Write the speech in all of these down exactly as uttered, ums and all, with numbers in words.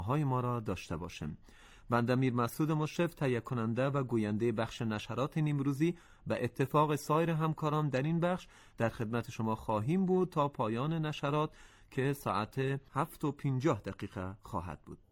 های ما را داشته باشیم. بنده میر مسعود مشرف، تهیه کننده و گوینده بخش نشرات نیمروزی، به اتفاق سایر همکاران در این بخش در خدمت شما خواهیم بود تا پایان نشرات که ساعت هفت و پنجاه دقیقه خواهد بود.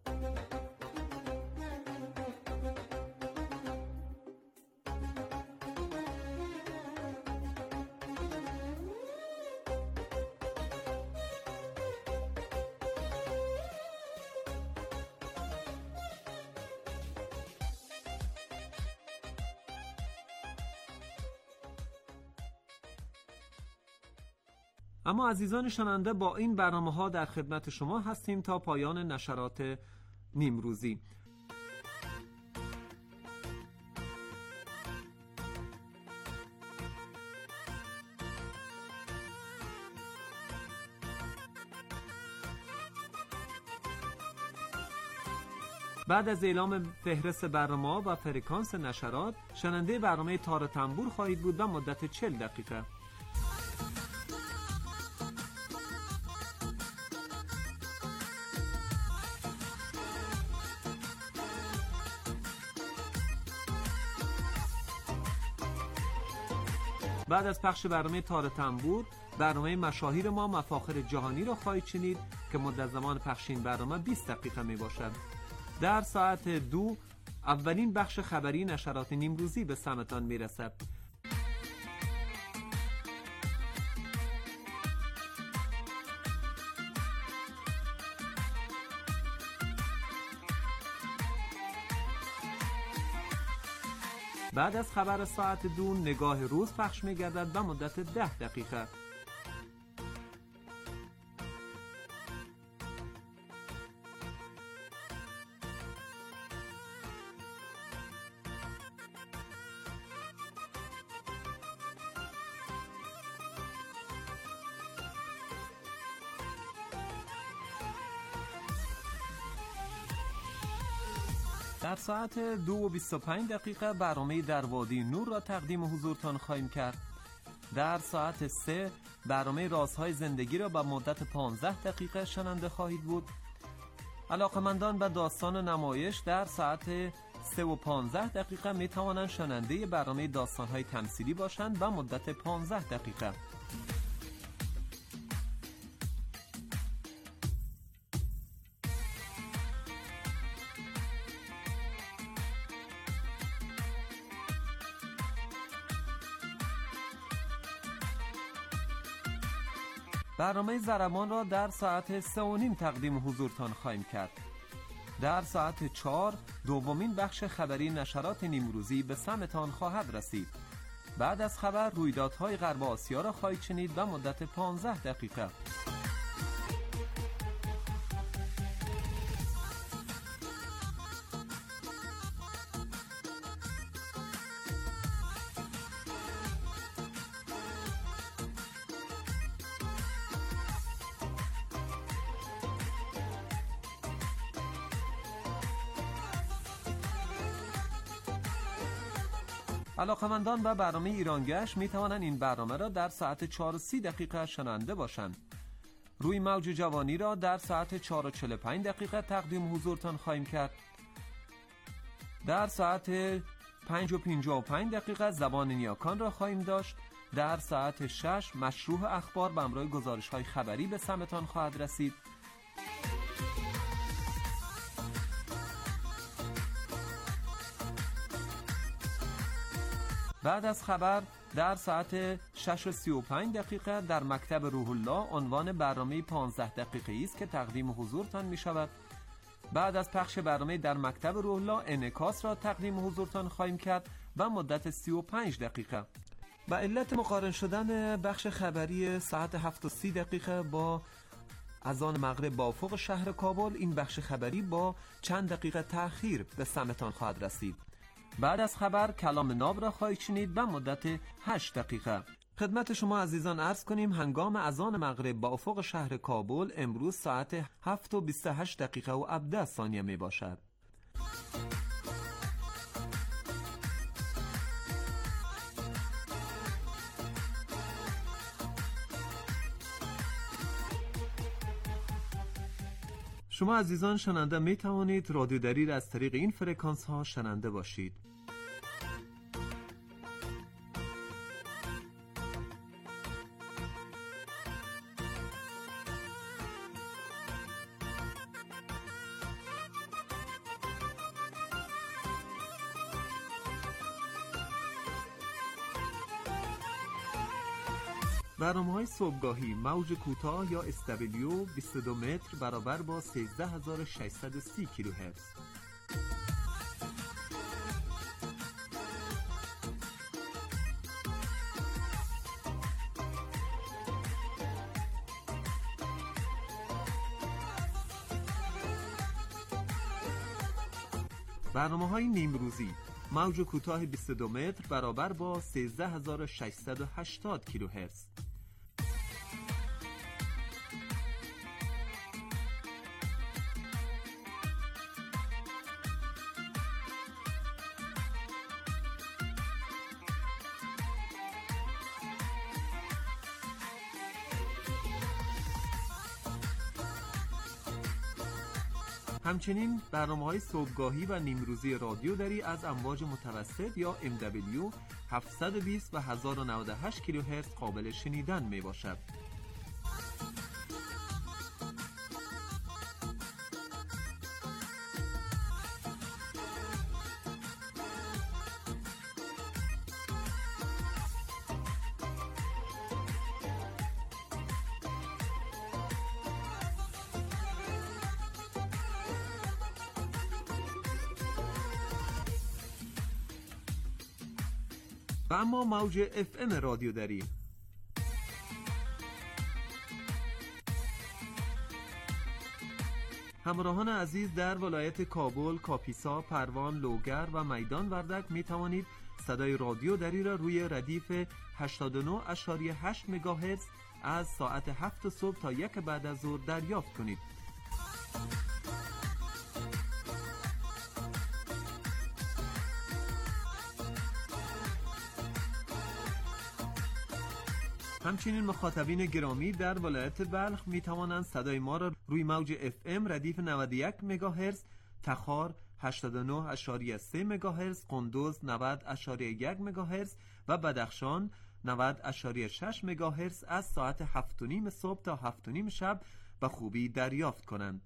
اما عزیزان شنونده، با این برنامه ها در خدمت شما هستیم تا پایان نشرات نیمروزی. بعد از اعلام فهرست برنامه و فرکانس نشرات، شنونده برنامه تار تنبور خواهید بود و مدت چهل دقیقه. بعد از پخش برنامه تار تنبور، برنامه مشاهیر ما مفاخر جهانی را خواهید شنید که مدت زمان پخش این برنامه بیست دقیقه می باشد. در ساعت دو اولین بخش خبری نشرات نیمروزی به سمتان می رسد. بعد از خبر ساعت دو نگاه روز پخش می گردد و مدت ده دقیقه. در ساعت دو و بیست و پنج دقیقه برنامه در وادی نور را تقدیم حضورتان خواهیم کرد. در ساعت سه برنامه رازهای زندگی را به مدت پانزده دقیقه شنونده خواهید بود. علاقمندان به داستان نمایش در ساعت سه و پانزده دقیقه می توانند شنونده برنامه داستانهای تمثیلی باشند و مدت پانزده دقیقه. برنامه ضربان را در ساعت سه و نیم تقدیم حضورتان خواهیم کرد. در ساعت چهار دومین بخش خبری نشرات نیمروزی به سمتان خواهد رسید. بعد از خبر رویدادهای غرب آسیا را خواهید شنید و مدت پانزده دقیقه. علاقمندان به برنامه ایرانگشت می توانند این برنامه را در ساعت چهار و سی دقیقه شنونده باشند. روی موج جوانی را در ساعت چهار و چهل و پنج دقیقه تقدیم حضورتان خواهیم کرد. در ساعت پنج و پنجاه و پنج دقیقه زبان نیاکان را خواهیم داشت. در ساعت شش مشروح اخبار به همراه گزارش‌های خبری به سمتان خواهد رسید. بعد از خبر در ساعت شش و سی و پنج دقیقه در مکتب روح الله عنوان برنامه پانزده دقیقه‌ای است که تقدیم حضورتان می شود. بعد از پخش برنامه در مکتب روح الله انعکاس را تقدیم حضورتان خواهیم کرد و مدت سی و پنج دقیقه. به علت مقارن شدن بخش خبری ساعت هفت و سی دقیقه با اذان مغرب با افق شهر کابل، این بخش خبری با چند دقیقه تأخیر به سمتان خواهد رسید. بعد از خبر کلام ناب را خواهید شنید و مدت هشت دقیقه. خدمت شما عزیزان عرض کنیم هنگام اذان مغرب با افق شهر کابل امروز ساعت هفت و بیست و هشت دقیقه و هفده ثانیه می باشد. شما عزیزان شنونده می توانید رادیو دری را از طریق این فرکانس ها شنونده باشید. برنامه‌های صبحگاهی موج کوتاه یا اس دبلیو بیست و دو متر برابر با سیزده هزار و ششصد و سی کیلوهرتز. برنامه‌های نیمروزی موج کوتاه بیست و دو متر برابر با سیزده هزار و ششصد و هشتاد کیلوهرتز. همچنین برنامه‌های صبحگاهی و نیمروزی رادیو دری از امواج متوسط یا ام دبلیو هفتصد و بیست و هزار و نود و هشت کیلوهرتز قابل شنیدن می باشد. و اما موج اف ام رادیو دری همراهان عزیز در ولایت کابل، کاپیسا، پروان، لوگر و میدان وردک می توانید صدای رادیو دری را روی ردیف هشتاد و نه ممیز هشت مگاهرتز از ساعت هفت صبح تا یک بعد از ظهر دریافت کنید. همچنین مخاطبین گرامی در ولایت بلخ می توانند صدای ما را روی موج اف ام ردیف نود و یک مگاهرتز، تخار هشتاد و نه ممیز سه مگاهرتز، قندوز نود ممیز یک مگاهرتز و بدخشان نود ممیز شش مگاهرتز از ساعت هفت و نیم صبح تا هفت و نیم شب به خوبی دریافت کنند.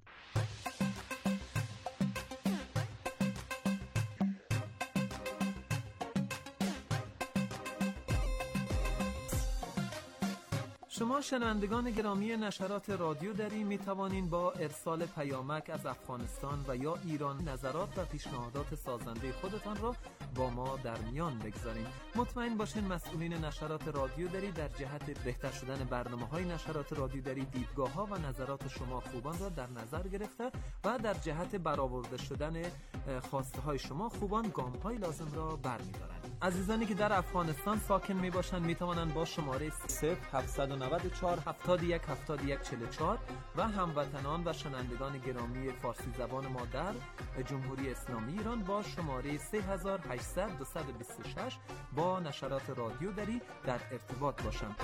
شما شنوندگان گرامی نشرات رادیو دری می توانید با ارسال پیامک از افغانستان و یا ایران نظرات و پیشنهادات سازنده خودتان را با ما در میان بگذارید. مطمئن باشین مسئولین نشرات رادیو دری در جهت بهتر شدن برنامه‌های نشرات رادیو دری دیدگاه‌ها و نظرات شما خوبان را در نظر گرفته و در جهت برآورده شدن خواسته‌های شما خوبان گام‌های لازم را برمی‌دارند. عزیزانی که در افغانستان ساکن میباشند میتوانند با شماره صفر هفتصد و نود و چهار هفتاد و یک هفتاد و یک چهل و چهار و هموطنان و شنوندگان گرامی فارسی زبان ما در جمهوری اسلامی ایران با شماره سه هزار و هشتصد دویست و بیست و شش با نشرات رادیو دری در ارتباط باشند.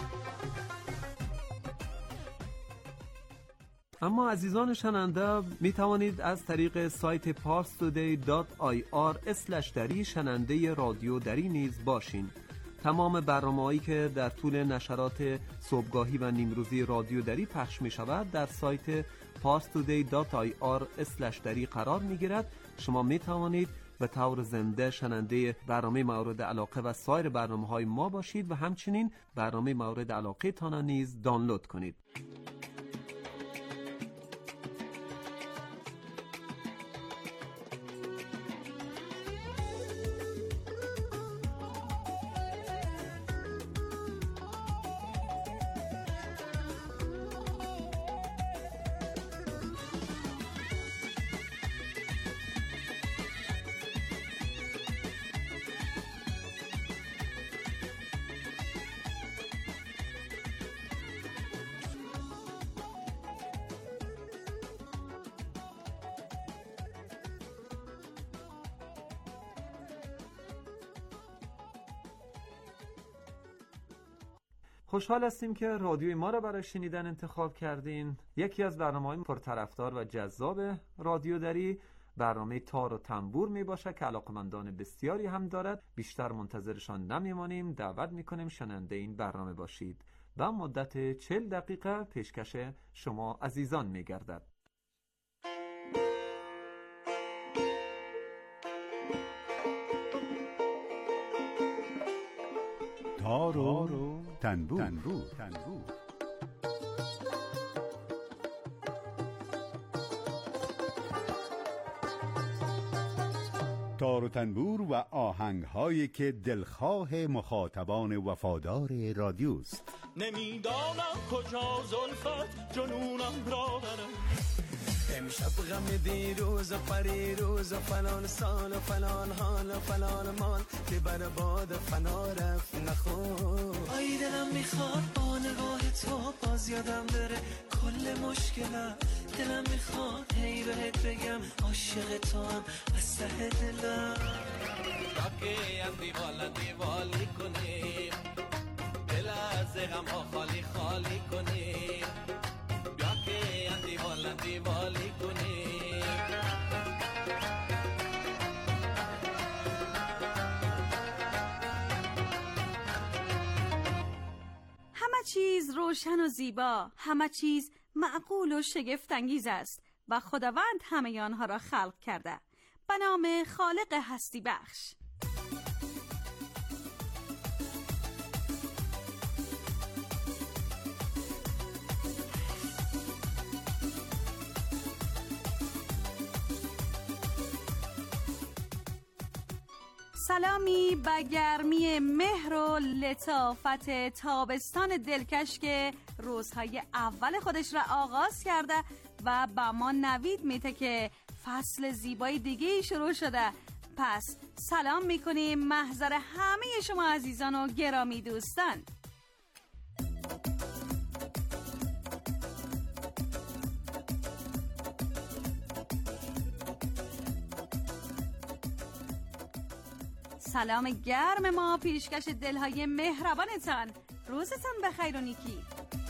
اما عزیزان شنونده می توانید از طریق سایت پارس تودی دات آی آر اسلش دری شنونده رادیو دری نیز باشین. تمام برنامه‌هایی که در طول نشرات صبحگاهی و نیمروزی رادیو دری پخش می شود در سایت پارس تودی دات آی آر اسلش دری قرار می گیرد. شما می توانید به طور زنده شنونده برنامه مورد علاقه و سایر برنامه‌های ما باشید و همچنین برنامه مورد علاقه تان نیز دانلود کنید. خوشحال هستیم که رادیوی ما را برای شنیدن انتخاب کردین. یکی از برنامه‌های پرطرفدار و جذاب رادیو دری برنامه تار و تنبور می باشه که علاقمندان بسیاری هم دارد. بیشتر منتظرشان نمیمانیم، دعوت میکنیم شنونده این برنامه باشید و مدت چهل دقیقه پیشکش شما عزیزان میگردد. تار و تنبور, تنبور. تنبور. تار و تنبور و آهنگ‌هایی که دلخواه مخاطبان وفادار رادیوست. نمیدانم کجا زلفت جنونم را برم، امشب غم دیروز و پریروز و فلان سال و فلان حال و فلان مال که بر باد فنا رفت نخور. آی دلم میخواد با نگاه تو باز یادم بره کل مشکلم، دلم میخواد هی بهت بگم عاشق تو هم از ته دلم. راکه هم دیوال دیوالی کنیم، دل از غم ها خالی خالی کنیم، راکه هم دیوال دیوالی کنیم. همه چیز روشن و زیبا، همه چیز معقول و شگفت انگیز است و خداوند همه آنها را خلق کرده به نام خالق هستی بخش. سلامی به گرمی مهر و لطافت تابستان دلکش که روزهای اول خودش را آغاز کرده و با ما نوید میده که فصل زیبای دیگه شروع شده. پس سلام میکنیم محضر همه شما عزیزان و گرامی دوستان. سلام گرم ما پیشکش دلهای مهربانتان. روزتان بخیر و نیکی.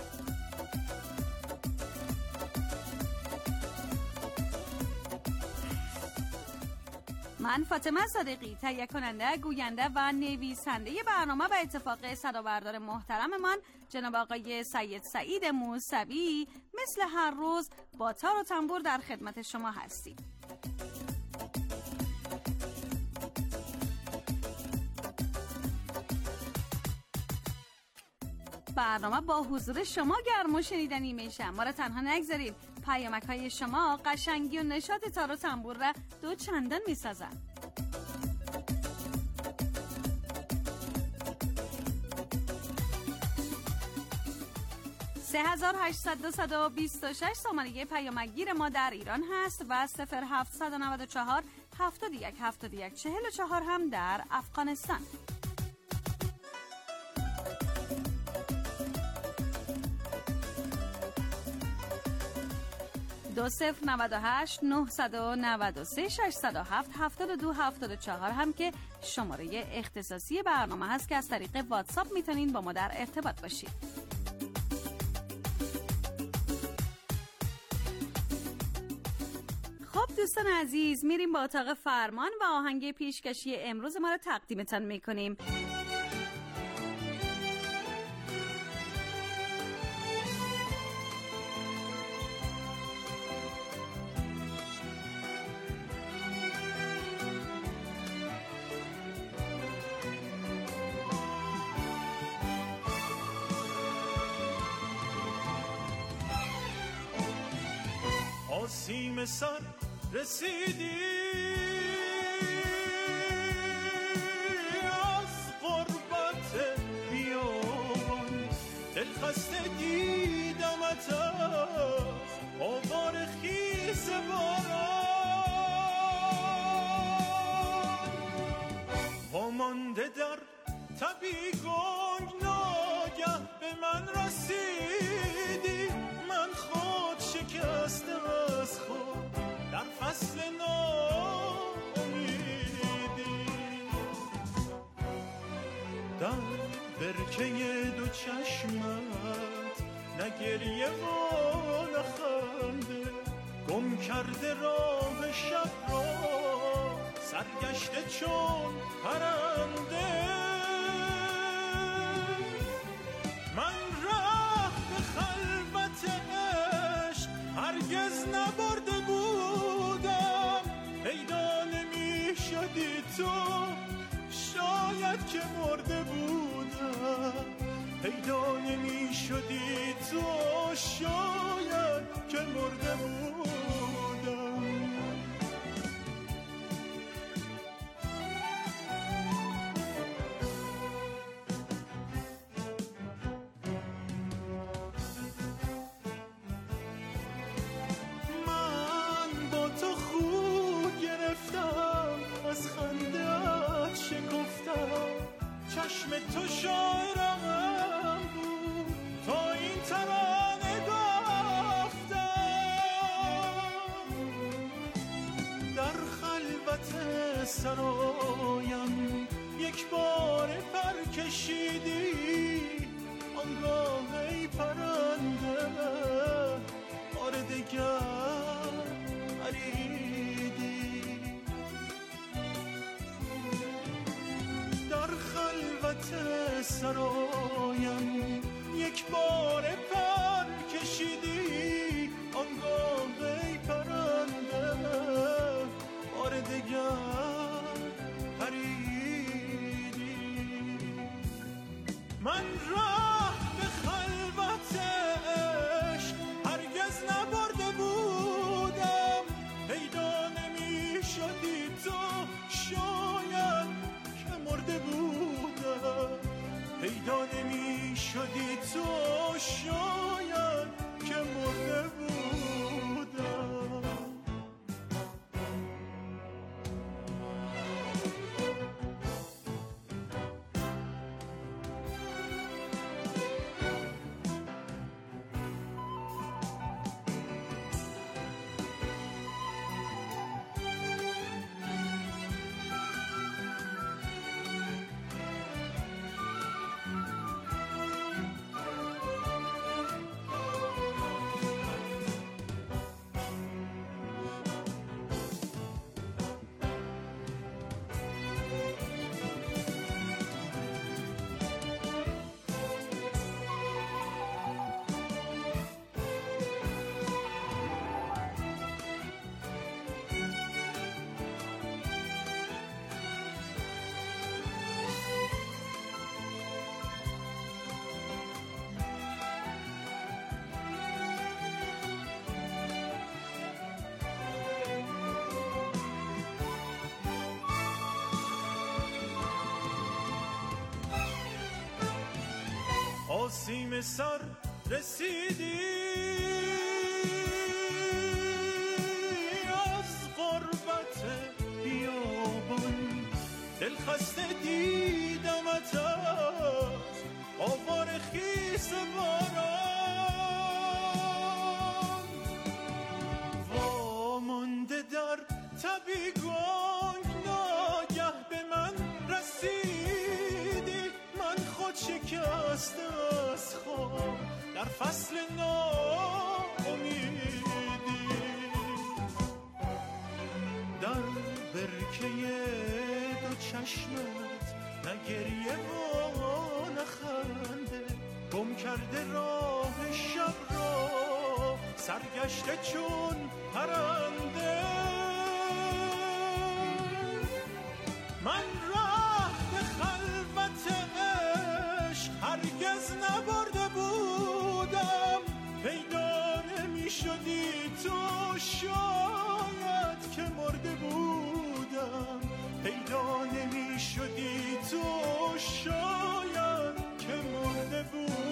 من فاطمه صادقی، تهیه کننده، گوینده و نویسنده برنامه به اتفاق صدابردار محترممان جناب آقای سید سعید موسوی مثل هر روز با تار و تنبور در خدمت شما هستیم. برنامه با حضور شما گرم و شنیدنی میشه. ما را تنها نگذارید، پیامک های شما قشنگی و نشاط تار و تنبور را دو چندان میسازن. سه هزار و هشتصد و بیست و شش شماره پیامک گیر ما در ایران هست و صفر هفتصد و نود و چهار هفتاد و یک هفتاد و یک چهل و چهار هم در افغانستان. دو صفر نود و هشت نهصد و نود و سه ششصد و هفت هفتاد و دو هفتاد و چهار هم که شماره اختصاصی برنامه هست که از طریق واتساپ میتونین با ما در ارتباط باشید. خب دوستان عزیز، میریم با اتاق فرمان و آهنگ پیشکشی امروز ما رو تقدیمتان میکنیم. آسیم سر رسیدی از غربت بیابان، دل خسته دیدمت از آوار خیز باران، وامانده در تبی گنگ ناگه به من رسیدی، من خود شکستم از خود در فصل ناامیدی، در برکه دو چشمت نه گریه و نه خنده، گم کرده راه شب را سرگشته چون پرنده. من راه به خلوت عشق هرگز نبرده بودم، پیدا نمی شدی تو شاید که مرده بودم، پیدا نمی شدی تو شاید که مرده بودم. من با تو خود گرفتم، از خنده‌ات شکفتم، چشم تو شاعرم بود تا این ترانه گفتم. در خلوت سرایم یک بار پر کشیدی، آنگاه ای پرنده بار دگر پریدی. در خلوت سرایم یک بار پر کشیدی، آنگاه ای پرنده بار دگر پریدی. من راه به خلوت عشق هرگز نبرده بودم، پیدا نمی شدی تو شاید که مرده بودم، پیدا نمی شدی تو شاید که مرده بودم. آسیم سر رسیدی از غربت بیابان، دل خسته دیدمت از آوار خیس باران، وامانده در تبی گنگ ناگه به من رسیدی. من خود شکسته از خواب در فصل ناامیدی، در برکه دو چشمت نه گریه و نه خنده، گم کرده راه شب را سرگشته چون پرنده. من راه به خلوت عشق هرگز نبرده بودم، پیدا نمی شدی تو شاید که مرده بودم، پیدا نمی شدی تو شاید که مرده بودم.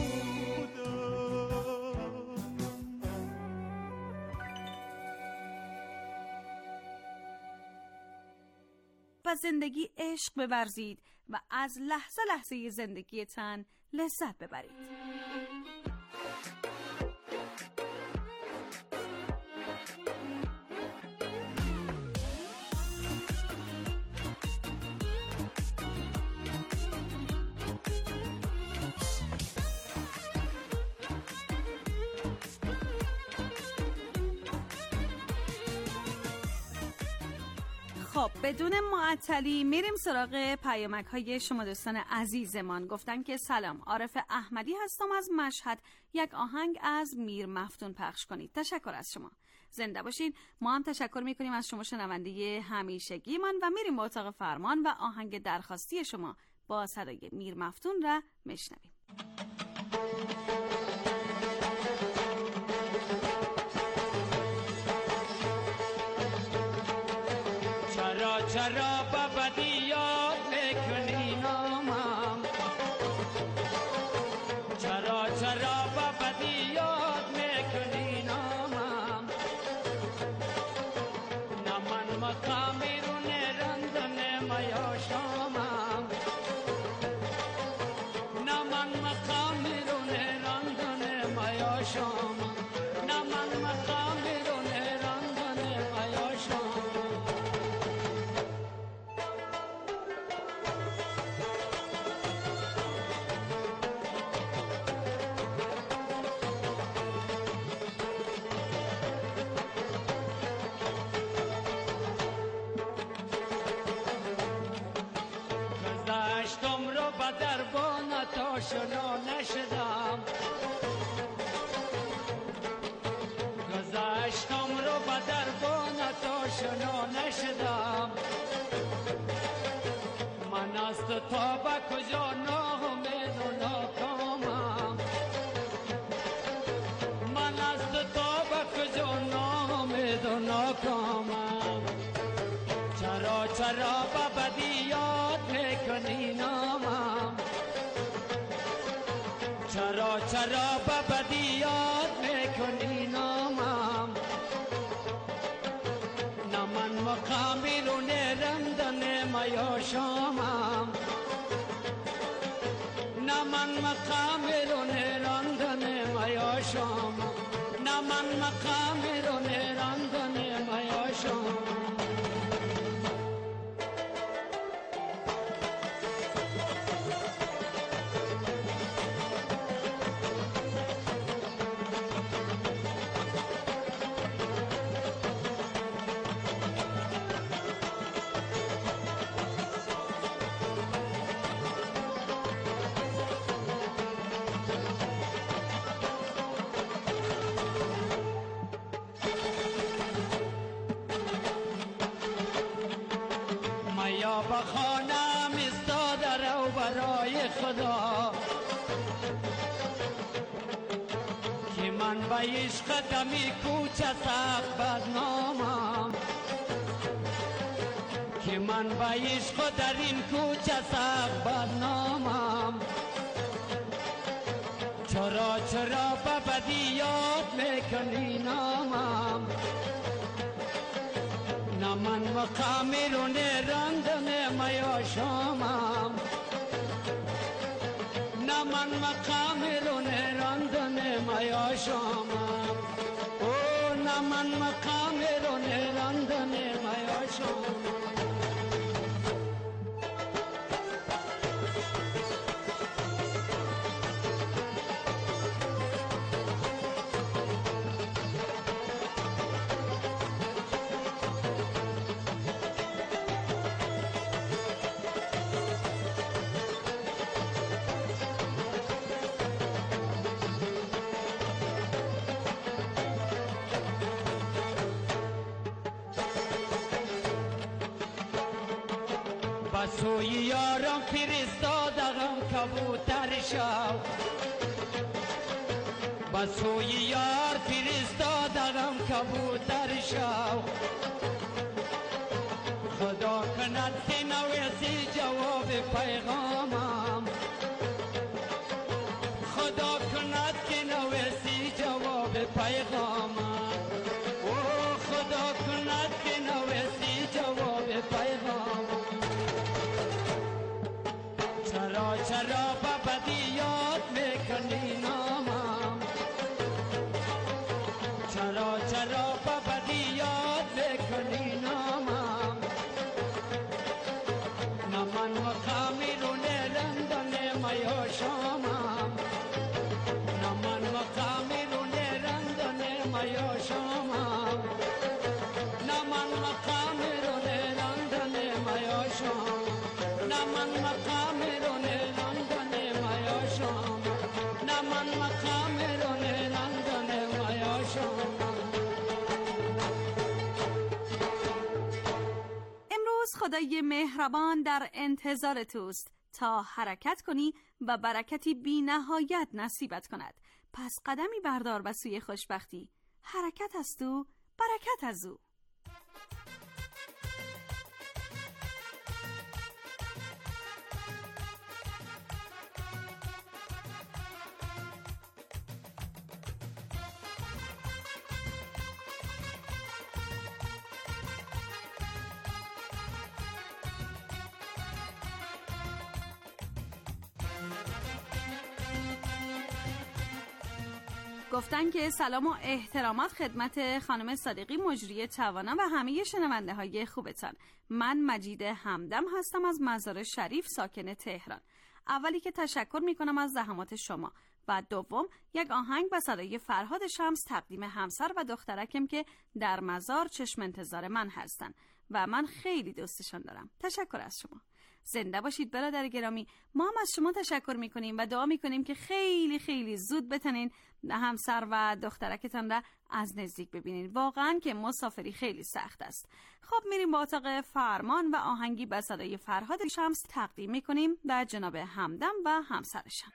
و زندگی عشق بورزید و از لحظه لحظه زندگیتان لذت ببرید. خب بدون معطلی میریم سراغ پیامک های شما دوستان عزیزمان. گفتن که سلام، عارف احمدی هستم از مشهد، یک آهنگ از میر مفتون پخش کنید. تشکر از شما، زنده باشین. ما هم تشکر میکنیم از شما شنونده همیشگی من و میریم به اتاق فرمان و آهنگ درخواستی شما با صدای میر مفتون را میشنویم. چرا چرا بابدی یاد میکنی نامم، چرا چرا بابدی یاد میکنی نامم، نه من مقامی رو نرندن میا شامم، نه من مقامی رو نرندن میا شامم، نه من مقامی رو نرندن میا شامم. گذشتم رو به دربان تا شنا نشدم، گذشتم رو به دربان تا شنا نشدم، من از تا به کجا ناامید و ناکامم، من از تا به کجا ناامید و ناکامم. چرا چرا به بدی یاد میکنی نامم، چرا چرا به بدی یاد میکنی نامم، نه من مقامی رو نرندن میا شامم، نه من مقامی رو نرندن میا شامم، نه من مقامی رو نرندن میا شامم. یا با خانم استاده رو برای خدا که من با عشق دمی کوچه سخت بدنامم، که من با عشق در این کوچه سخت بدنامم. چرا چرا به بدی یاد میکنی نامم، نه من مقامی رو نرندن میا شامم، نه من مقامی رو نرندن میا شامم، او نه من مقامی رو نرندن میا شامم. سوی یارم فرستادم کبوتر شو، با سوی یار فرستادم کبوتر شو، خدا کند که نویسی جواب پیغامم، خدا کند که نویسی جواب پیغامم، او خدا کند که نویسی جواب پیغامم. چرا چرا به بدی یاد میکنی نامم، چرا چرا به بدی یاد میکنی نامم، نه من مقامی رو نرم خدای مهربان در انتظار توست تا حرکت کنی و برکتی بی نهایت نصیبت کند. پس قدمی بردار به سوی خوشبختی. حرکت از تو، برکت از او. گفتن که سلام و احترامات خدمت خانم صادقی مجری توانا و همه شنونده های خوبتان. من مجید همدم هستم از مزار شریف ساکن تهران. اولی که تشکر می کنم از زحمات شما و دوم یک آهنگ به صدای فرهاد شمس تقدیم همسر و دخترکم که در مزار چشم انتظار من هستن و من خیلی دوستشان دارم. تشکر از شما. زنده باشید برادر گرامی. ما هم از شما تشکر میکنیم و دعا میکنیم که خیلی خیلی زود بتونین همسر و دخترکتان را از نزدیک ببینین. واقعا که مسافری خیلی سخت است. خب میریم با اتاق فرمان و آهنگی به صدای فرهاد شمس تقدیم میکنیم به جناب همدم و همسرشان.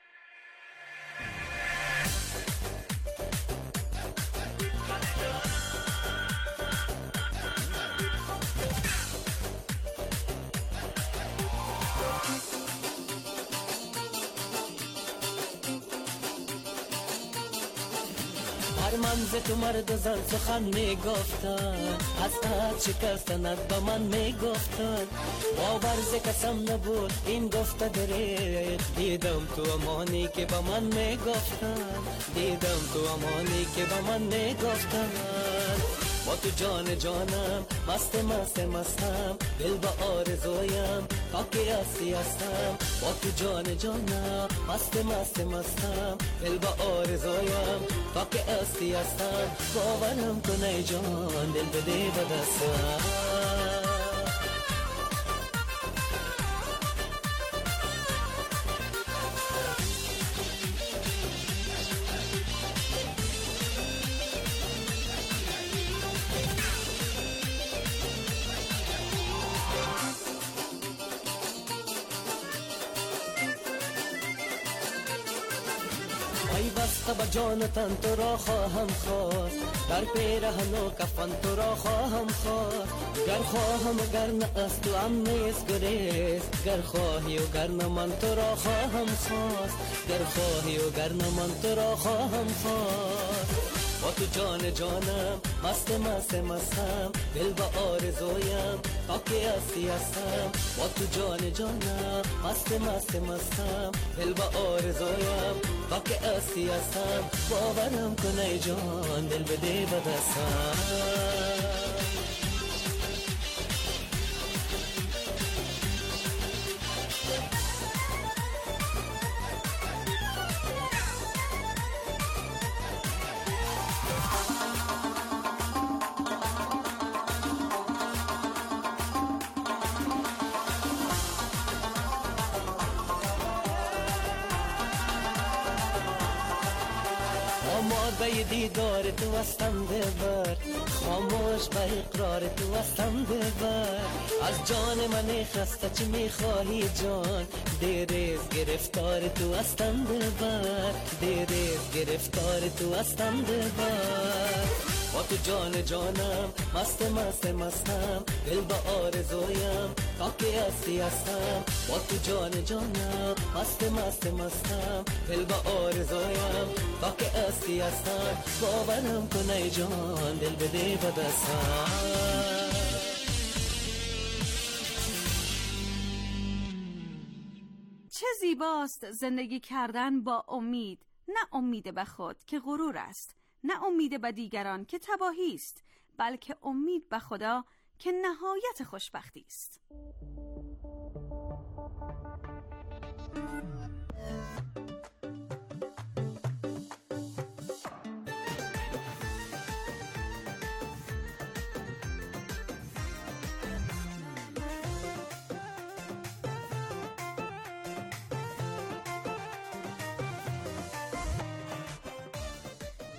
هر منز تو مرد و زن سخن میگفتن، از حد شکستنت با من میگفتن. باور ز کسم نبود این گفته دریغ، دیدم تو امانی که با من میگفتن، دیدم تو امانی که با من میگفتن. با تو جان جانم مست مست مستم، دل با آرزویم تا که هستی هستم. با تو جان جانم مست مست مستم، دل با آرزویم تا که هستی هستم. باورم کن ای جان دل بده به دستم. ای بسته با جان تن تو را خواهم خواست، در پیرهن و کفن تو را خواهم خواست. گر خواهم و گر نه از تو هم نیست گریز، گر خواهی و گر نه من تو را خواهم خواست، گر خواهی و گر نه من تو را خواهم خواست. با تو جان جانم مست مست مستم، دل با آرزویم تا که هستی هستم. با تو جان جانم مست مست مستم، دل با آرزویم تا که هستی هستم. باورم کن ای جان دل بده به دستم. آماده دیدار تو هستم دلبر، خاموش به اقرار تو هستم دلبر. از جان من خسته چی میخواهی جان، دیریز گرفتار تو هستم دلبر، دیریز گرفتار تو هستم دلبر. با تو جان جانم مست مست مستم، دل با آرزویم تا که هستی هستم. با تو جان جانم مست مست مستم، دل با آرزویم تا که هستی هستم. باورم کن ای جان دل بده به دستم. چه زیباست زندگی کردن با امید، نه امید به خود که غرور است، نه امید به دیگران که تباهی است، بلکه امید به خدا که نهایت خوشبختی است.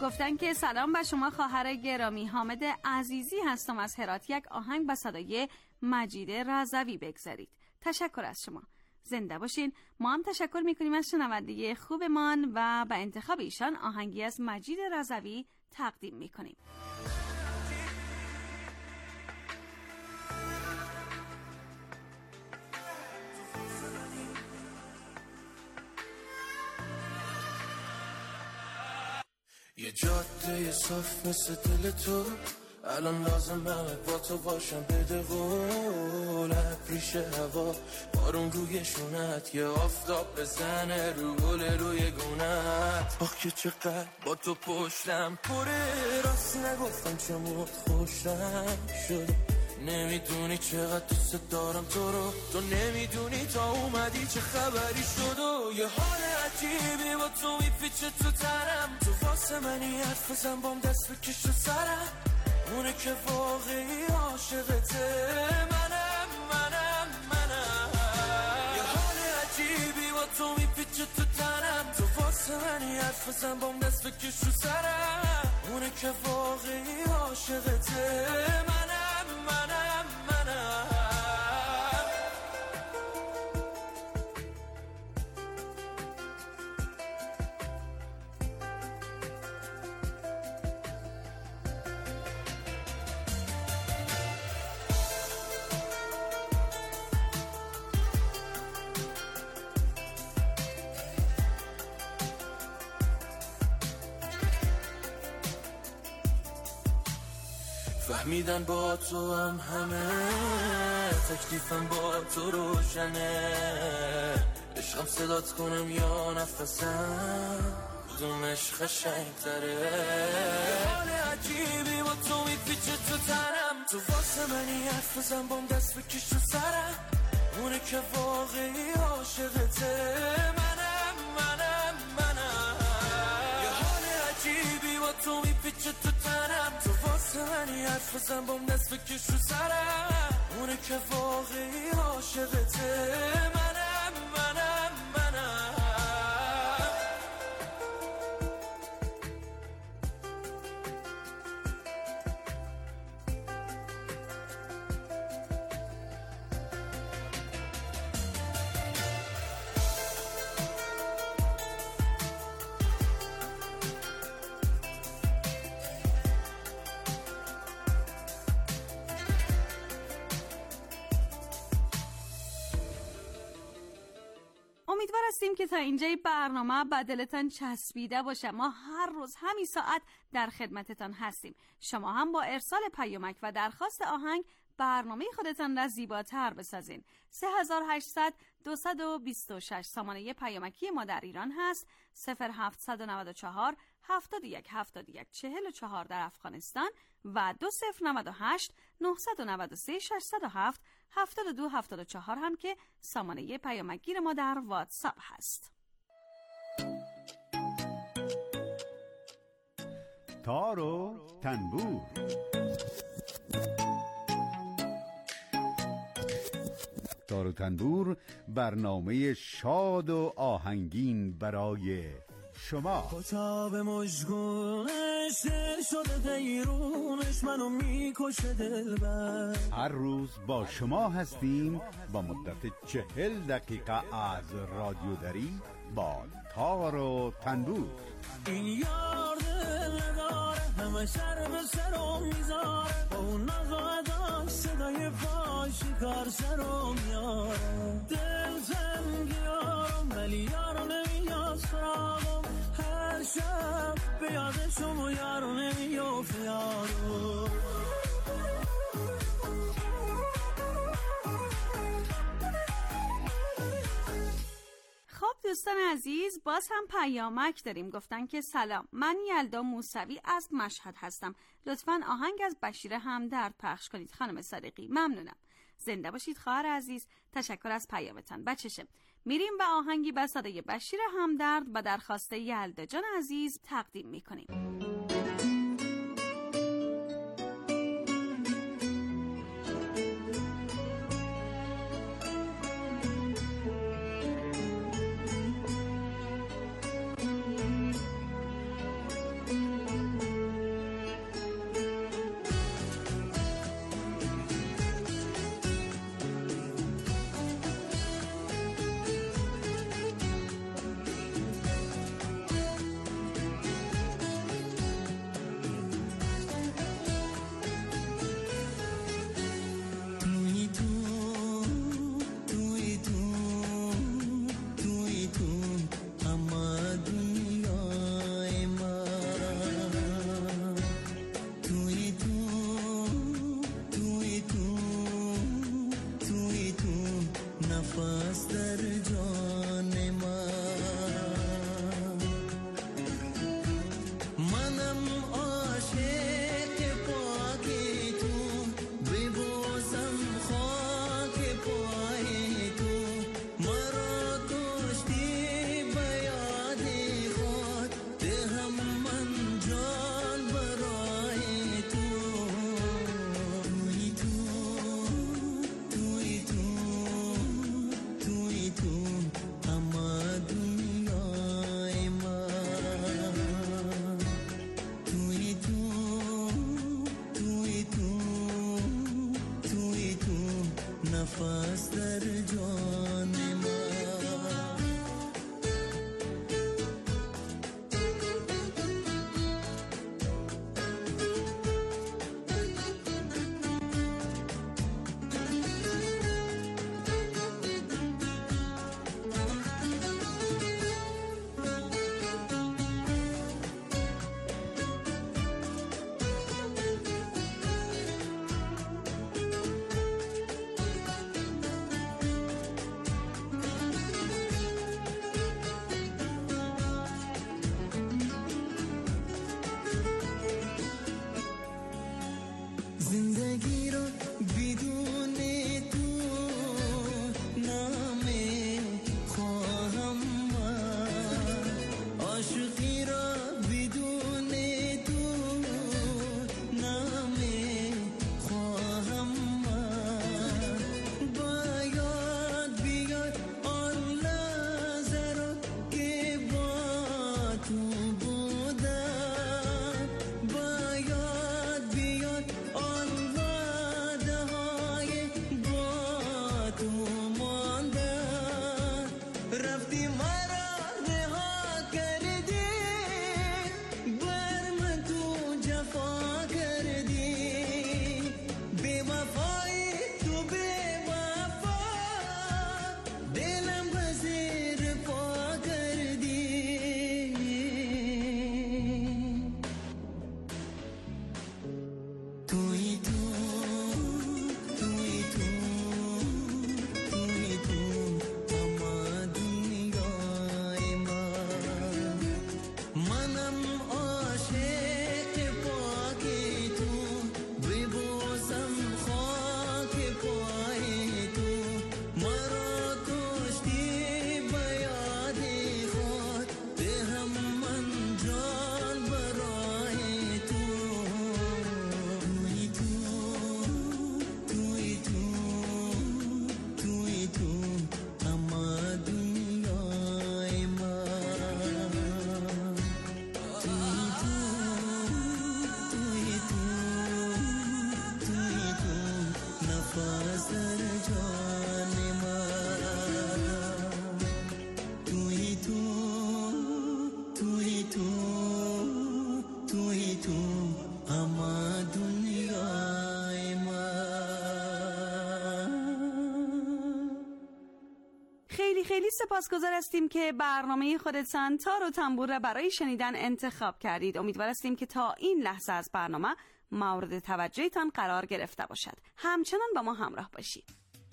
گفتن که سلام به شما خواهر گرامی، حامد عزیزی هستم از هرات. یک آهنگ با صدای مجید رضوی بگذارید. تشکر از شما، زنده باشین. ما هم تشکر میکنیم از شنونده خوبمان و به انتخاب ایشان آهنگی از مجید رضوی تقدیم میکنیم. یه جاده صاف مثل دل تو، الان لازمه با تو باشم بده قول. ریش هوا بارون روی شونت، یه آفتاب بزنه رو گل روی گونت. آخ که چقدر با تو پشتم پره، راست نگفتم چموت خوشم شده. نمیدونی چقدر دوست دارم تو رو، تو نمیدونی تا اومدی چه خبری شد. و یه حال عجیبی با تو میپیچه تو تنم، تو واسه منی حرف بزن بام دست بکش رو سرم. اونه که واقعی عاشقته منم منم منم. یه حال عجیبی با تو میپیچه تو تنم، تو واسه منی حرف بزن بام دست بکش رو سرم. اونه که واقعی عاشقته منم منم منم. فهمیدن با تو هم همه، تکلیفم با تو روشنه. عشقم صدات کنم یا نفسم، کدومش قشنگ‌تره. حال عجیبی با تو میپیچه تو تنم، تو واسه منی حرف بزن بام دست بکش رو سرم. اونه که واقعی عاشقته منم منم منم. یه حال عجیبی با تو میپیچه تو تنم، تو واسه منی حرف بزن بام دست بکش رو سرم. اونه که واقعی عاشقته منم منم منم. امیدوار هستیم که تا اینجای برنامه به دلتان چسبیده باشه. ما هر روز همین ساعت در خدمتتان هستیم. شما هم با ارسال پیامک و درخواست آهنگ برنامه خودتان را زیباتر بسازین. سه هزار و هشتصد دویست و بیست و شش سامانه پیامکی ما در ایران هست. صفر هفتصد و نود و چهار هفتاد و یک هفتاد و یک چهل و چهار در افغانستان و دو صفر نود و هشت نهصد و نود و سه ششصد و هفت هفتاد و دو هفتاد و چهار هم که سامانه پیامکگیر ما در واتساپ هست. تار و تنبور. تار و تنبور برنامه شاد و آهنگین برای شما. کتاب مشگونش شده دیرونش منو میکشه دلبر. هر روز با شما هستیم با مدت چهل دقیقه از رادیو دری با تار و تنبور. این یار دل نداره همه سر به سرم میذاره، با اون نقاداش صدای پاشی کار سرم میاره. دل زنگی یارم ولی یارو نمیاد سراغم، هر شب به یادشم و یارو نمیافت یارو. خب دوستان عزیز، باز هم پیامک داریم. گفتن که سلام، من یلدا موسوی از مشهد هستم، لطفاً آهنگ از بشیر همدرد پخش کنید. خانم صادقی ممنونم. زنده باشید خواهر عزیز، تشکر از پیامتان. بچشه میریم و آهنگی به صدای بشیر همدرد و درخواست یلدا جان عزیز تقدیم میکنیم. نفس در جان زندگی رو بدون تو نامه خواهم من، عاشقی را بدون تو نامه خواهم من. باید بیاد آن لحظه رو که با تو بودم، باید بیاد آن وعده های با تو ماندن. رفتی مرا رها کردی، بر من تو جفا کردی، بی وفایی تو بی وفا، دلم به زیر پا کردی. توی تو توی تو توی تو تمام دنیای من، منم عاشق پاک تو، ببوسم خاک پای تو. مرا کشتی به یاد خود، دهم من جان برای تو. توی تو توی تو توی تو تمام دنیای من. توی تو توی تو توی تو نفس در جان من. توی تو توی تو توی تو همه دنیای من. خیلی خیلی سپاسگزار هستیم که برنامه خودتان تار و تنبور را برای شنیدن انتخاب کردید. امیدوار هستیم که تا این لحظه از برنامه مورد توجهتان قرار گرفته باشد. همچنان با ما همراه باشید.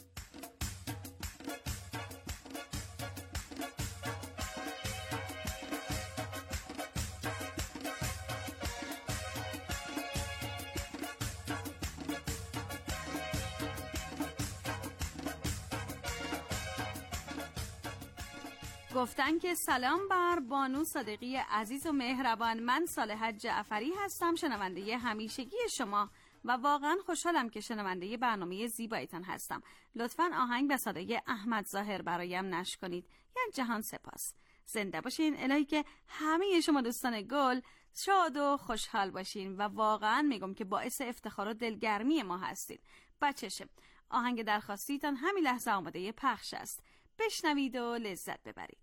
گفتن که سلام بر بانو صادقی عزیز و مهربان. من صالحه جعفری هستم، شنونده همیشگی شما و واقعا خوشحالم که شنونده برنامه زیبایتان هستم. لطفاً آهنگ به صدای احمد ظاهر برایم نشر کنید. یک جهان سپاس. زنده باشین. الهی که همه شما دوستان گل شاد و خوشحال باشین و واقعا میگم که باعث افتخار و دلگرمی ما هستید. بچشه آهنگ درخواستیتان همین لحظه آماده پخش است. بشنوید و لذت ببرید.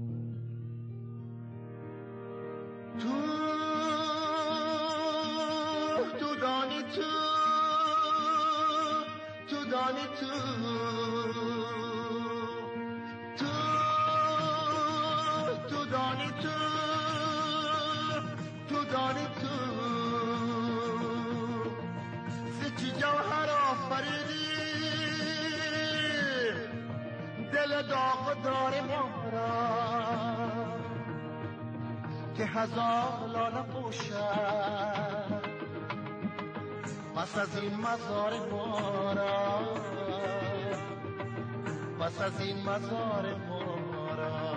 تو تو دانی تو تو دانی تو تو تو دانی تو تو دانی تو سچی جوهر آفریدی دل داغ داره ما را که هزار لاله پوشد پس از این مزار ما را، پس از این مزار ما را.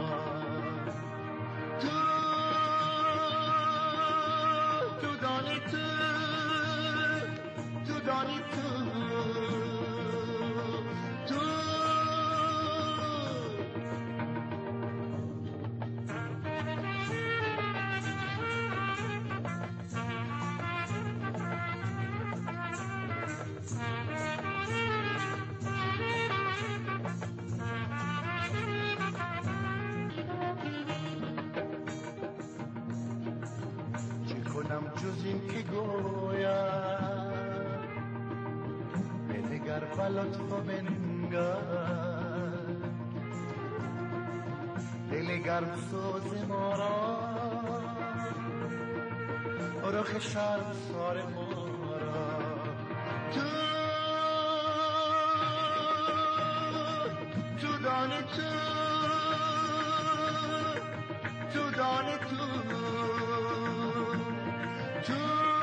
تو تو دانی تو تو دانی تو ندانم جز این که گویم بنگر و لطف و بنگر دل گرم سوز ما را رخ شرم سار ما را تو تو دانی تو تو دانی تو تو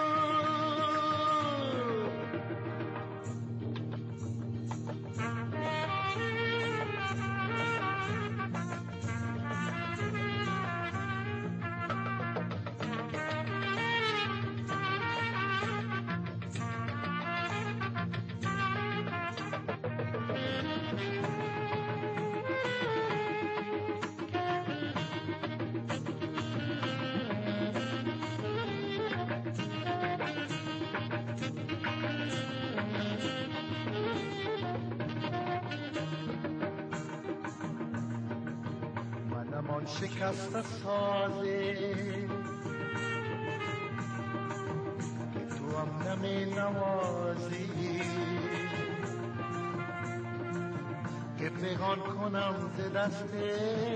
شکست سازه که تو هم نمی نوازی که پنهان کنم ز دسته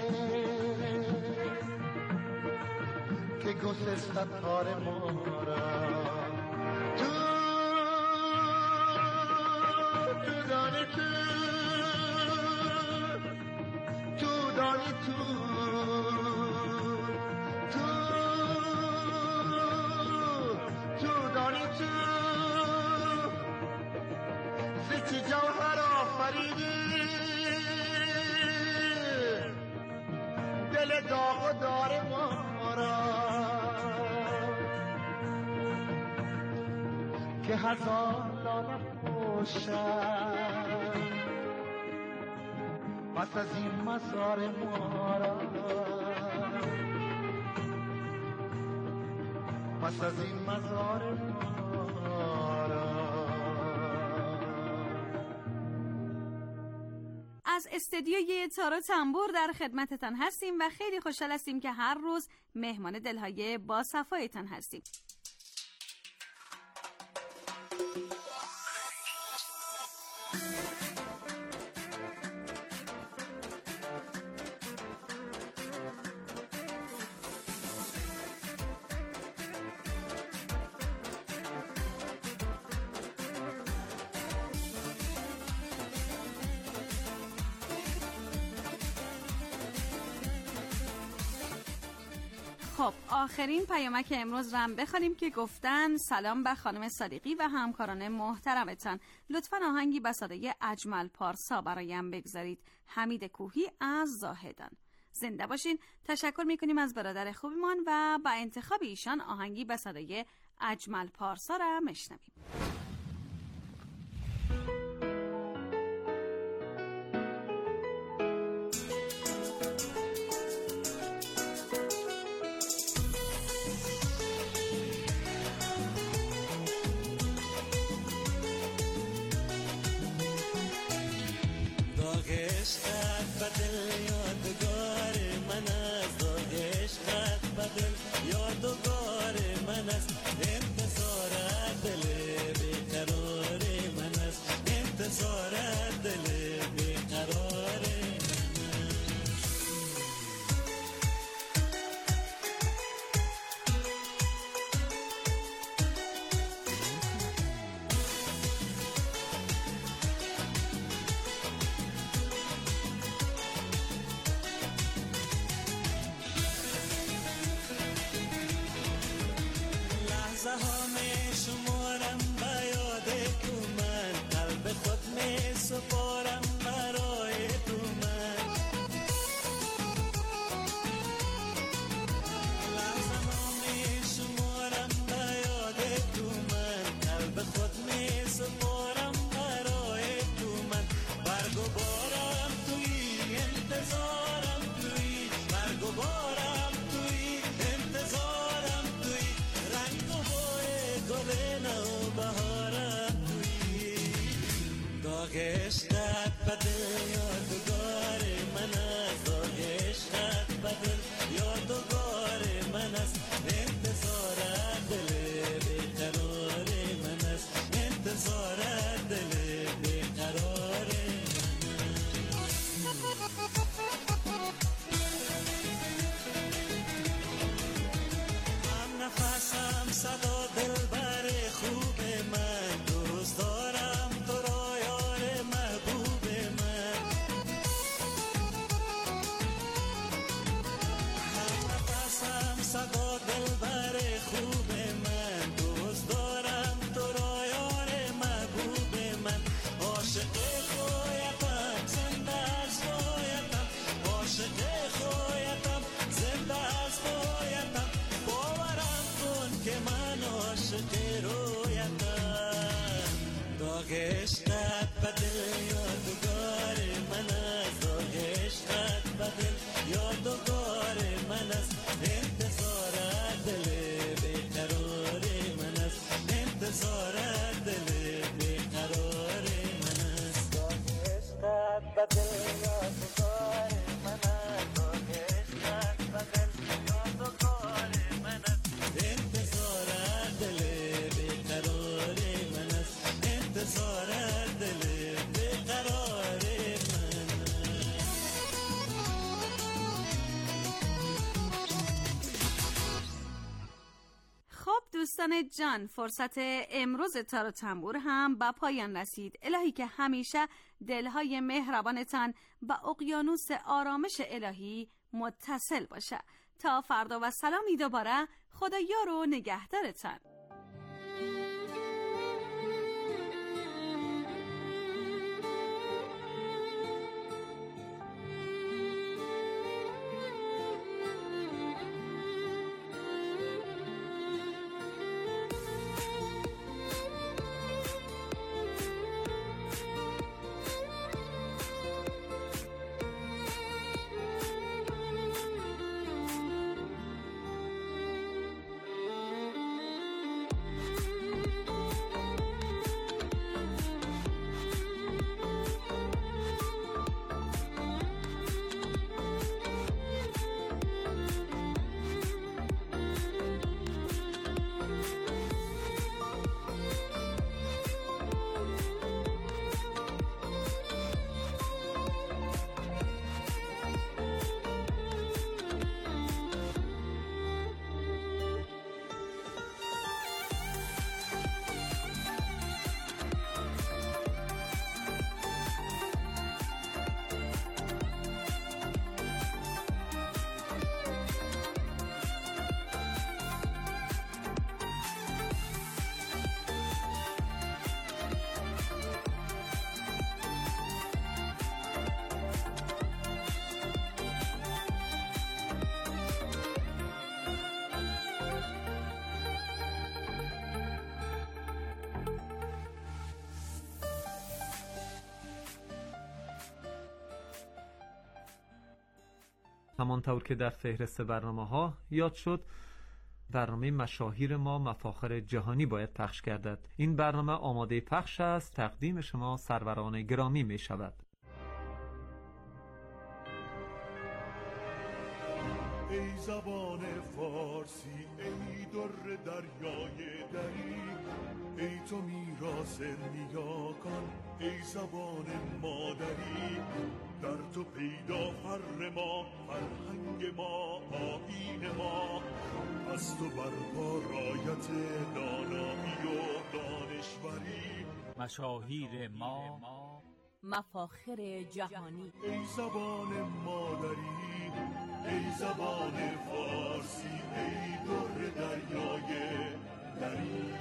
که گسست تار ما را تو تو دانی تو تو دانی تو جوهر آفریدی دل داغ و دار ما را که هزار لاله پوشد پس از این مزار ما را پس از این مزار ما را. از استدیوی تارو تنبور در خدمتتان هستیم و خیلی خوشحال هستیم که هر روز مهمان دلهای با صفایتان هستیم. خب آخرین پیامک امروز رو هم بخونیم که گفتن سلام به خانم صادقی و همکاران محترمتان، لطفاً آهنگی به صدای اجمل پارسا برایم بگذارید. حمید کوهی از زاهدان. زنده باشین. تشکر میکنیم از برادر خوبیمان و با انتخاب ایشان آهنگی به صدای اجمل پارسا را میشنویم. یادگار من است انتظار دل دوستان جان، فرصت امروز تار و تنبور هم به پایان رسید. الهی که همیشه دلهای مهربانتان با اقیانوس آرامش الهی متصل باشه. تا فردا و سلامی دوباره، خدا یار و نگهدارتان. همانطور که در فهرست برنامه ها یاد شد، برنامه مشاهیر ما مفاخر جهانی باید پخش گردد. این برنامه آماده پخش است. تقدیم شما سروران گرامی می شود. ای زبان فارسی، ای در دریای دری، ای تو میراث نیاکان، ای زبان مادری. در تو پیدا فر ما، فرهنگ ما، آیین ما. از تو برپا رایت دانایی و دانشوری. مشاهیر ما مفاخر جهانی. ای زبان مادری، ای زبان فارسی، ای در دریای دری.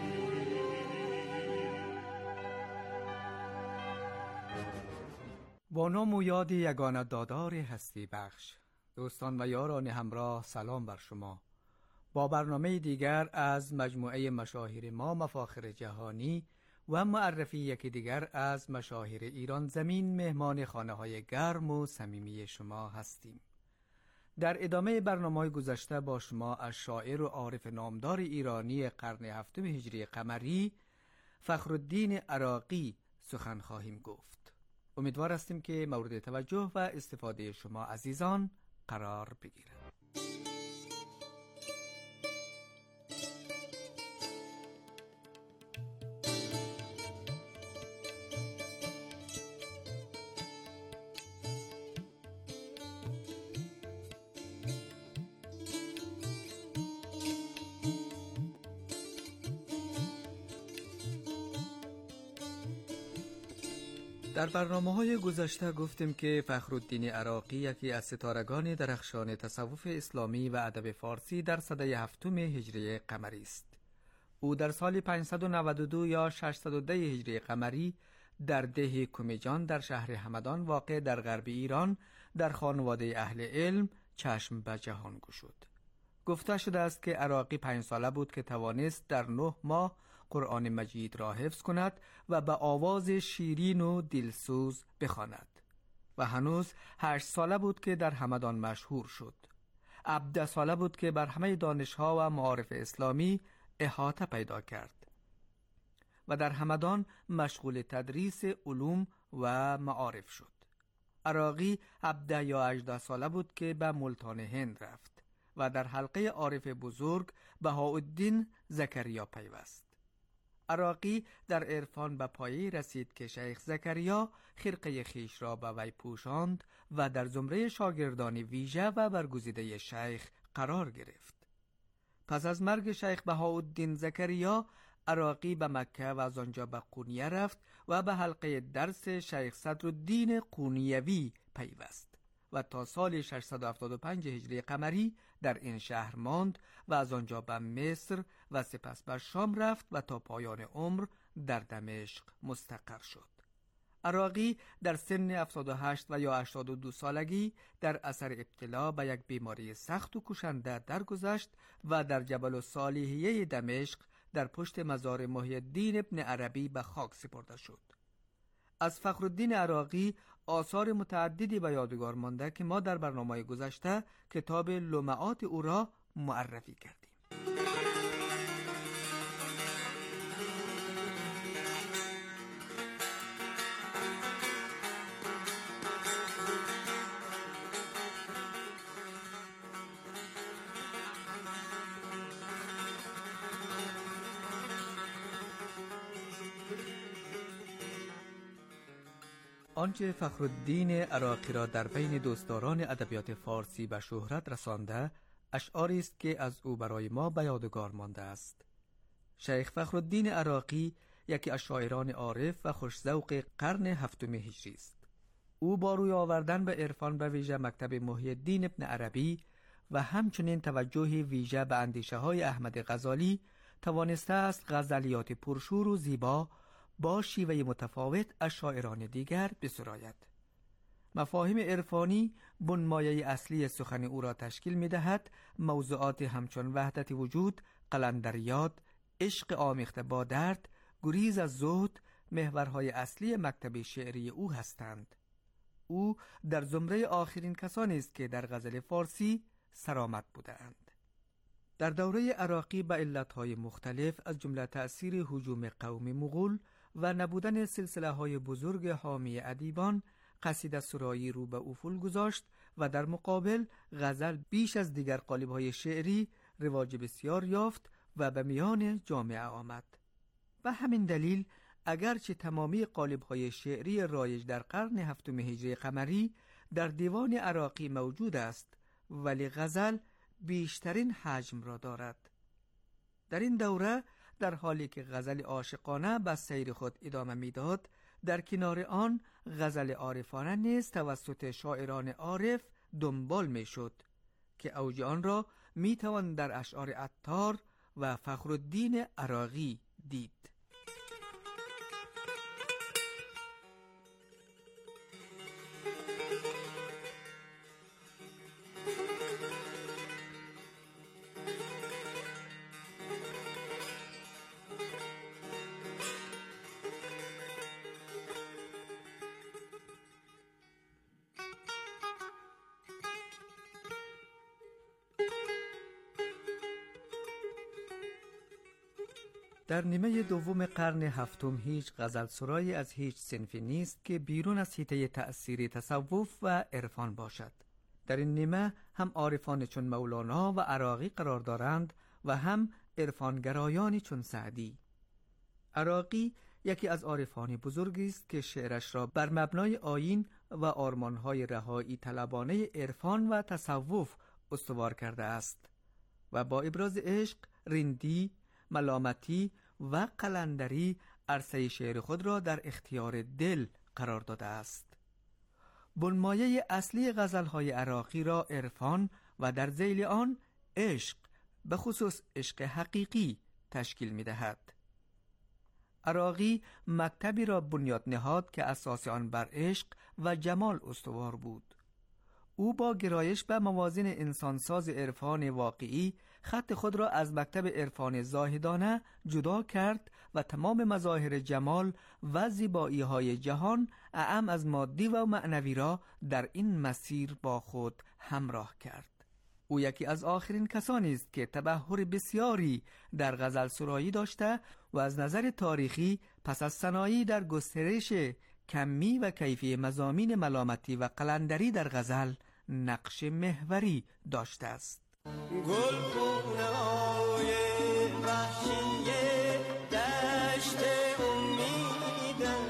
با نام و یاد یگانه دادار هستی بخش، دوستان و یاران همراه، سلام بر شما. با برنامه دیگر از مجموعه مشاهیر ما مفاخر جهانی و معرفی یکی دیگر از مشاهیر ایران زمین مهمان خانه های گرم و صمیمی شما هستیم. در ادامه برنامه گذشته با شما از شاعر و عارف نامدار ایرانی قرن هفتم هجری قمری فخرالدین عراقی سخن خواهیم گفت. امیدوار هستیم که مورد توجه و استفاده شما عزیزان قرار بگیرد. در برنامه‌های گذشته گفتیم که فخرالدین عراقی یکی از ستارگان درخشان تصوف اسلامی و ادب فارسی در سده هفتم هجری قمری است. او در سال پانصد و نود و دو یا ششصد و ده هجری قمری در ده کمیجان در شهر همدان واقع در غرب ایران در خانواده اهل علم چشم به جهان گشود. گفته شده است که عراقی پنج ساله بود که توانست در نه ماه قرآن مجید را حفظ کند و به آواز شیرین و دلسوز بخواند و هنوز هشت ساله بود که در همدان مشهور شد. هفده ساله بود که بر همه دانشها و معارف اسلامی احاطه پیدا کرد و در همدان مشغول تدریس علوم و معارف شد. عراقی هفده یا هجده ساله بود که به ملتان هند رفت و در حلقه عارف بزرگ بهاءالدین زکریا پیوست. عراقی در عرفان به پایه رسید که شیخ زکریا خرقه خیش را به وی پوشاند و در زمره شاگردان ویژه و برگزیده شیخ قرار گرفت. پس از مرگ شیخ بهاءالدین زکریا، عراقی به مکه و از آنجا به قونیه رفت و به حلقه درس شیخ صدرالدین قونیوی پیوست و تا سال ششصد و هفتاد و پنج هجری قمری در این شهر ماند و از آنجا به مصر و سپس به شام رفت و تا پایان عمر در دمشق مستقر شد. عراقی در سن هفتاد و هشت و یا هشتاد و دو سالگی در اثر ابتلا به یک بیماری سخت و کشنده درگذشت و در جبل الصالحیه دمشق در پشت مزار محی الدین ابن عربی به خاک سپرده شد. از فخرالدین عراقی آثار متعددی به یادگار مانده که ما در برنامه گذشته کتاب لمعات او را معرفی کردیم. آنچه فخرالدین عراقی را در بین دوستداران ادبیات فارسی به شهرت رسانده، اشعاری است که از او برای ما به یادگار مانده است. شیخ فخرالدین عراقی یکی از شاعران عارف و خوش‌ذوق قرن هفتم هجری است. او با روی آوردن به عرفان به ویژه مکتب محی الدین ابن عربی و همچنین توجه ویژه به اندیشه های احمد غزالی توانسته است غزلیات پرشور و زیبا با شیوه متفاوت از شاعران دیگر بسراید. مفاهیم عرفانی بنمایه اصلی سخن او را تشکیل می دهد. موضوعات همچون وحدت وجود، قلندریات، عشق آمیخته با درد، گریز از زهد محورهای اصلی مکتب شعری او هستند. او در زمره آخرین کسانی است که در غزل فارسی سرآمد بودند. در دوره عراقی به علتهای مختلف از جمله تأثیر هجوم قوم مغول و نبودن سلسله های بزرگ حامی ادیبان، قصیده سرایی رو به افول گذاشت و در مقابل غزل بیش از دیگر قالب‌های شعری رواج بسیار یافت و به میان جامعه آمد. و همین دلیل اگرچه تمامی قالب‌های شعری رایج در قرن هفتم هجری قمری در دیوان عراقی موجود است، ولی غزل بیشترین حجم را دارد. در این دوره در حالی که غزل عاشقانه به سیر خود ادامه میداد، در کنار آن غزل عارفانه نیز توسط شاعران عارف دنبال میشد که اوج آن را میتوان در اشعار عطار و فخرالدین عراقی دید. در نیمه دوم قرن هفتم هیچ غزل سرایی از هیچ صنفی نیست که بیرون از حیطه تأثیری تصوف و عرفان باشد. در این نیمه هم عارفان چون مولانا و عراقی قرار دارند و هم عرفانگرایانی چون سعدی. عراقی یکی از عارفان بزرگی است که شعرش را بر مبنای آیین و آرمانهای رهایی طلبانه عرفان و تصوف استوار کرده است و با ابراز عشق، رندی، ملامتی و قلندری عرصه شعر خود را در اختیار دل قرار داده است. بنمایه اصلی غزلهای عراقی را عرفان و در ذیل آن عشق، به خصوص عشق حقیقی تشکیل می دهد. عراقی مکتبی را بنیاد نهاد که اساس آن بر عشق و جمال استوار بود. او با گرایش به موازین انسانساز عرفان واقعی خط خود را از مکتب عرفان زاهدانه جدا کرد و تمام مظاهر جمال و زیبایی های جهان اعم از مادی و معنوی را در این مسیر با خود همراه کرد. او یکی از آخرین کسانی است که تبحر بسیاری در غزل سرایی داشته و از نظر تاریخی پس از سنایی در گسترش کمی و کیفی مضامین ملامتی و قلندری در غزل نقش محوری داشته است. گل خونه‌های وحشی دشت امیدم،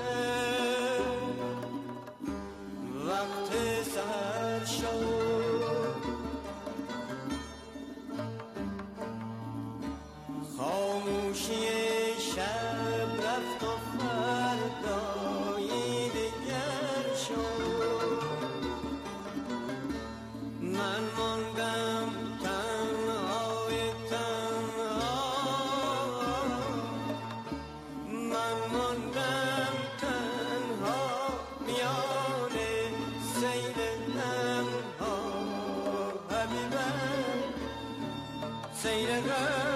وقت سحر شد خاموشی شب رفت و فردایی دگر شد، من ماندم تنهای تنها، من ماندم تنها میان سیل لمها، حبیبم سیل غم